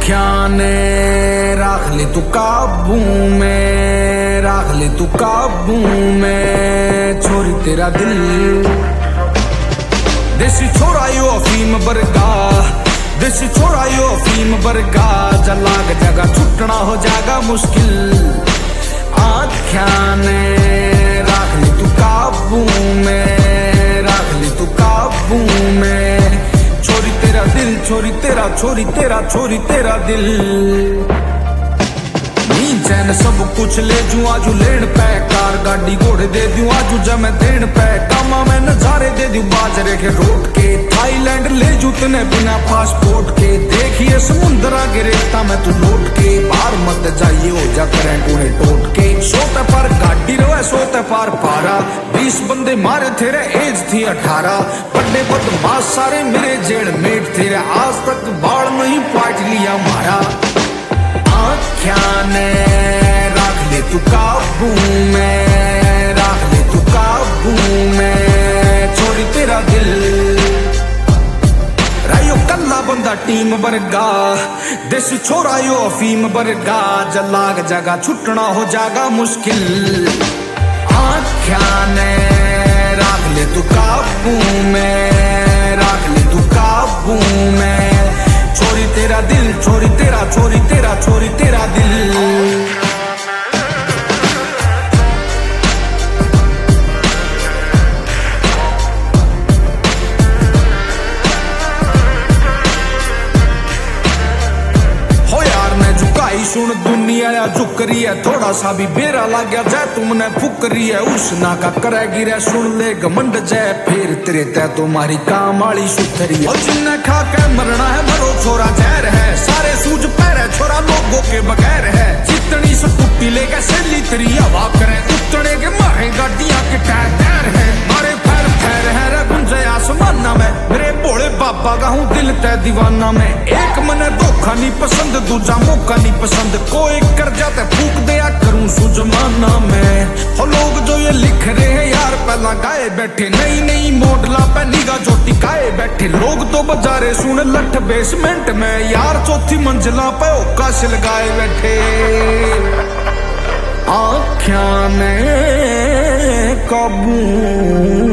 आँखियाँ ने रख ले तू काबू में, रख ले तू काबू में, छोरी तेरा दिल। देसी छोरा यो अफीम बरगा, देसी छोरा यो अफीम बरगा, जलाग जगह छुटना हो जाएगा मुश्किल। आँखियाँ ने रख ले तू काबू में, रख ले तू काबू में, छोरी तेरा दिल, छोरी तेरा, छोरी तेरा, छोरी तेरा दिल। नींद चैन सब कुछ ले जू आजू लेन पे, कार गाड़ी घोड़े दे दूं आजू जमे देन पे, कामा में नजारे दे दूं बाजरे के रोट के, थाईलैंड ले जू तने बिना पासपोर्ट के, देखिए समुद्रा के रेता में तू लौट के, बाहर मत जाइए हो जा करंट उन्हें टोट के, सोते पर गाड़ी रोए सोते पार पारा, 20 बंदे मारे तेरे एज थी 18, बड़े बदमाश सारे मेरे जेल मेट तेरे, आज तक बाल नहीं पाट लिया मारा। आँखियाँ ने रख ले तू काबू में, रख ले तू काबू में, छोरी तेरा दिल। रायो कल्ला बंदा टीम बरगा, देसी छोरा यो अफीम बरगा, जलाग जगह छुटना हो जाएगा मुश्किल। आँखियाँ ने रख ले तू काबू में, रख ले तू काबू में, छोरी तेरा दिल, छोरी तेरा, छोरी तेरा, छोरी तेरा दिल। सुन दुनिया या झुक रही है, थोड़ा सा भी बेरा लग गया जाए तुमने फुक रही है, उस ना का करेगी रे सुन ले घमंड जाए, फिर तेरे तय तुम्हारी काम वाली सुथरी है, जिन्हें खा के मरना है मरो छोरा जहर है, सारे सूझ पैर है छोरा लोगों के बगैर है, जितनी से टूटी लेके सैली तेरी हवा करे, उतने के मारे गाड़ियां के टायर है, मारे पैर पैर है रे गुंजे आसमाना में, मेरे भोले बाबा का हूँ दिल तय दीवाना में, एक मने धोखा नहीं पसंद दूजा मौका नहीं पसंद, कोई कर जाते फूक दिया करूं सु जमाना में। हो लोग जो ये लिख रहे हैं यार पहला गाए बैठे, नई नई मॉडला पे निगाह जो टिकाए बैठे, लोग तो बजारे सुन लठ बेसमेंट में, यार चौथी मंजिला पे ओकाश लगाए बैठे। आँखियाँ ने काबू